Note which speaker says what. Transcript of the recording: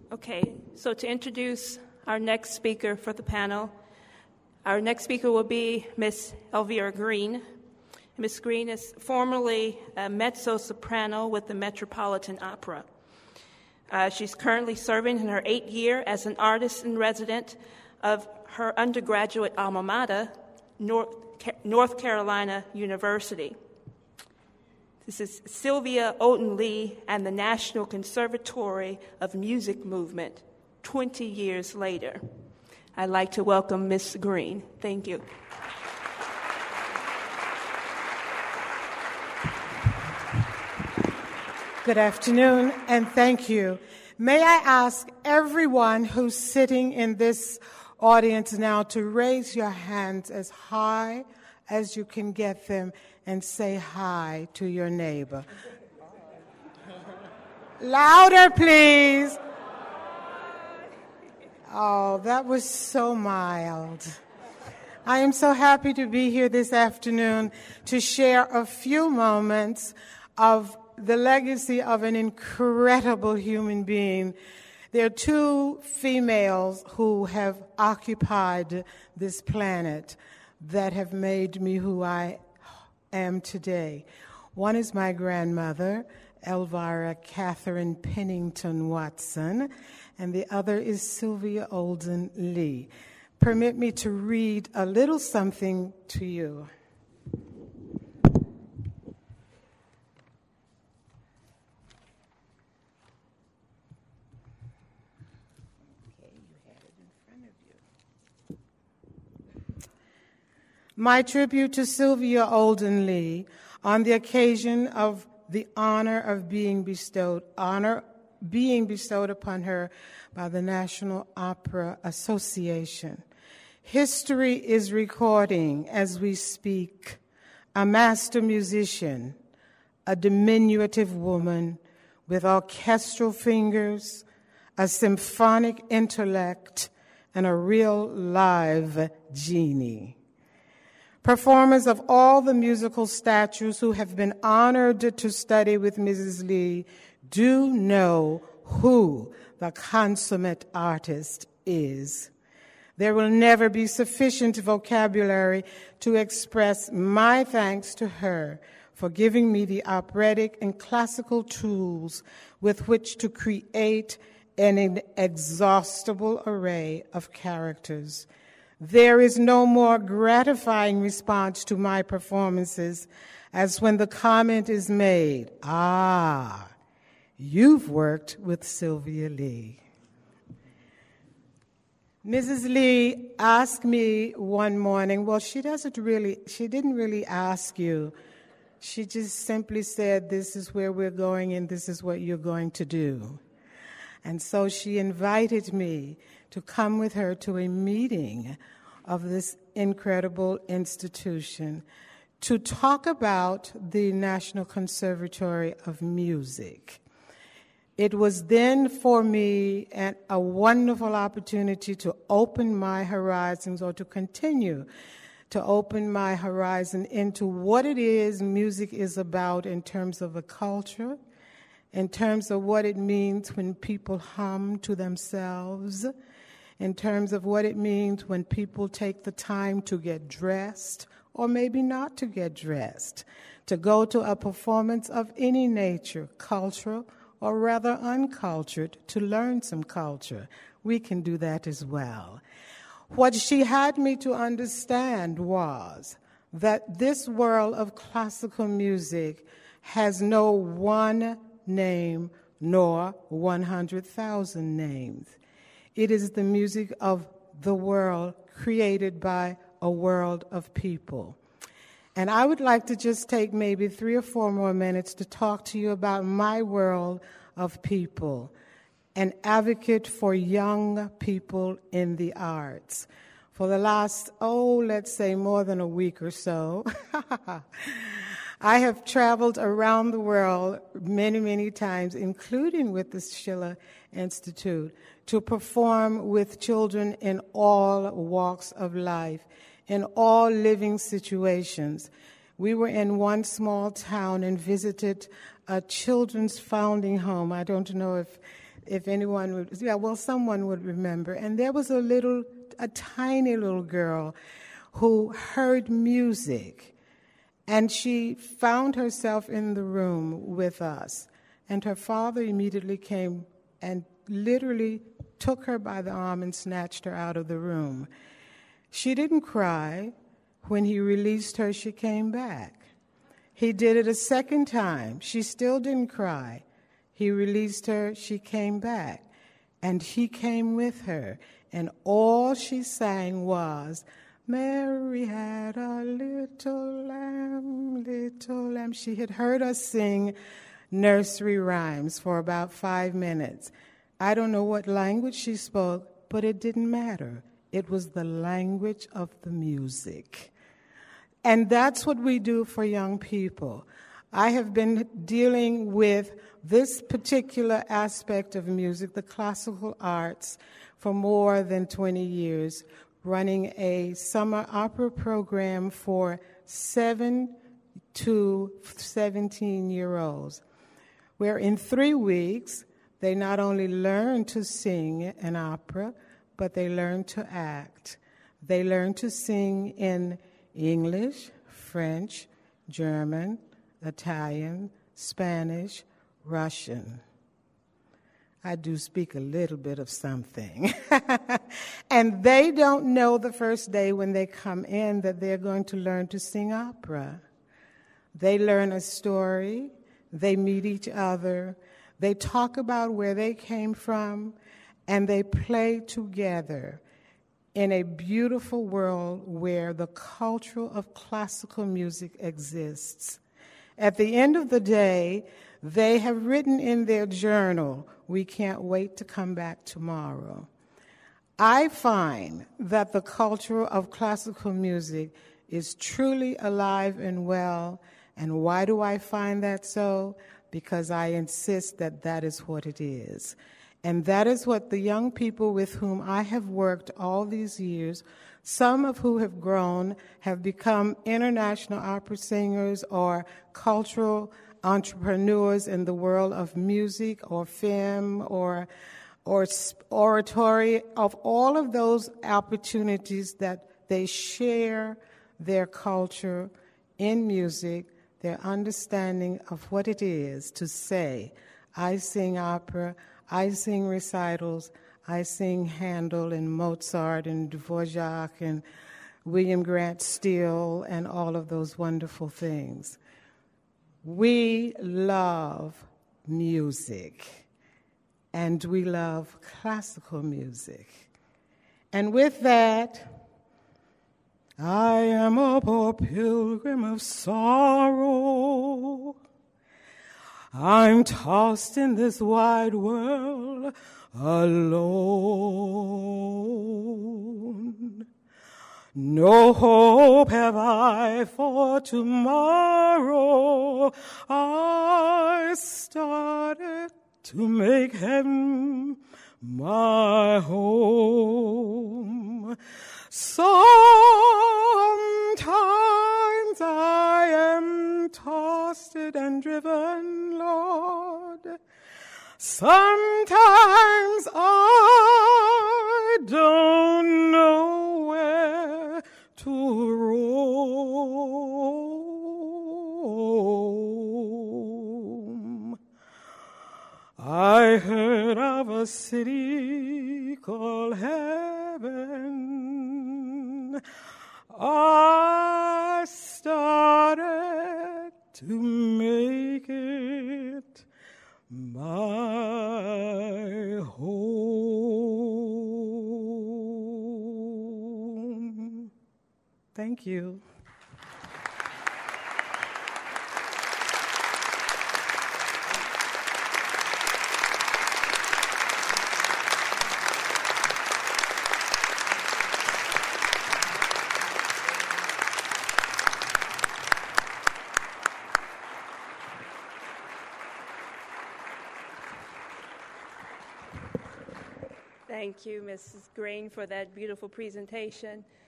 Speaker 1: Okay, so to introduce our next speaker for the panel, our next speaker will be Miss Elvira Green. Miss Green is formerly a mezzo-soprano with the Metropolitan Opera. She's currently serving in her 8th year as an artist in resident of her undergraduate alma mater, North Carolina University. This is Sylvia Olden Lee and the National Conservatory of Music movement, 20 years later. I'd like to welcome Miss Green. Thank you.
Speaker 2: Good afternoon, and thank you. May I ask everyone who's sitting in this audience now to raise your hands as high as you can get them and say hi to your neighbor. Louder, please. Oh, that was so mild. I am so happy to be here this afternoon to share a few moments of the legacy of an incredible human being. There are two females who have occupied this planet that have made me who I am today. One is my grandmother, Elvira Catherine Pennington Watson, and the other is Sylvia Olden Lee. Permit me to read a little something to you. My tribute to Sylvia Olden Lee on the occasion of the honor of being bestowed upon her by the National Opera Association. History is recording as we speak a master musician, a diminutive woman with orchestral fingers, a symphonic intellect, and a real live genie. Performers of all the musical statues who have been honored to study with Mrs. Lee do know who the consummate artist is. There will never be sufficient vocabulary to express my thanks to her for giving me the operatic and classical tools with which to create an inexhaustible array of characters. There is no more gratifying response to my performances as when the comment is made, you've worked with Sylvia Lee. Mrs. Lee asked me one morning, well, she didn't really ask you. She just simply said, this is where we're going and this is what you're going to do. And so she invited me to come with her to a meeting of this incredible institution to talk about the National Conservatory of Music. It was then for me a wonderful opportunity to open my horizons, or to continue to open my horizon into what it is music is about in terms of a culture, in terms of what it means when people hum to themselves, in terms of what it means when people take the time to get dressed, or maybe not to get dressed, to go to a performance of any nature, cultural or rather uncultured, to learn some culture. We can do that as well. What she had me to understand was that this world of classical music has no one name nor 100,000 names. It is the music of the world created by a world of people. And I would like to just take maybe 3 or 4 more minutes to talk to you about my world of people, an advocate for young people in the arts. For the last, let's say more than a week or so, I have traveled around the world many, many times, including with the Schiller Institute, to perform with children in all walks of life, in all living situations. We were in one small town and visited a children's founding home. I don't know if if anyone would, someone would remember. And there was a tiny little girl who heard music, and she found herself in the room with us. And her father immediately came and literally took her by the arm and snatched her out of the room. She didn't cry. When he released her, she came back. He did it a second time. She still didn't cry. He released her. She came back. And he came with her. And all she sang was, Mary had a little lamb, little lamb. She had heard us sing nursery rhymes for about 5 minutes. I don't know what language she spoke, but it didn't matter. It was the language of the music. And that's what we do for young people. I have been dealing with this particular aspect of music, the classical arts, for more than 20 years, running a summer opera program for 7 to 17-year-olds, where in 3 weeks, they not only learn to sing an opera, but they learn to act. They learn to sing in English, French, German, Italian, Spanish, Russian. I do speak a little bit of something. And they don't know the first day when they come in that they're going to learn to sing opera. They learn a story, they meet each other, they talk about where they came from, and they play together in a beautiful world where the culture of classical music exists. At the end of the day, they have written in their journal, we can't wait to come back tomorrow. I find that the culture of classical music is truly alive and well. And why do I find that so? Because I insist that that is what it is. And that is what the young people with whom I have worked all these years, some of who have grown, have become international opera singers or cultural entrepreneurs in the world of music or film or oratory, of all of those opportunities that they share their culture in music, their understanding of what it is to say, I sing opera, I sing recitals, I sing Handel and Mozart and Dvorak and William Grant Still and all of those wonderful things. We love music, and we love classical music. And with that, I am a poor pilgrim of sorrow. I'm tossed in this wide world alone. No hope have I for tomorrow. I started to make heaven my home. Sometimes I am tossed and driven, Lord. Sometimes I don't know where to roam. I heard of a city called heaven. I started to make it my home. Thank you.
Speaker 1: Thank you, Mrs. Green, for that beautiful presentation.